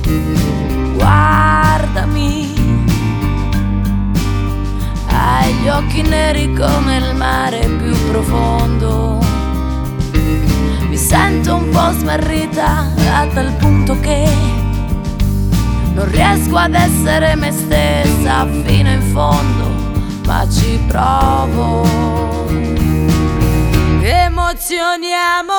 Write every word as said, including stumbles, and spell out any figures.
Guardami, hai gli occhi neri come il mare più profondo. Mi sento un po' smarrita a tal punto che non riesco ad essere me stessa fino in fondo, ma ci provo. Emozioni, amore,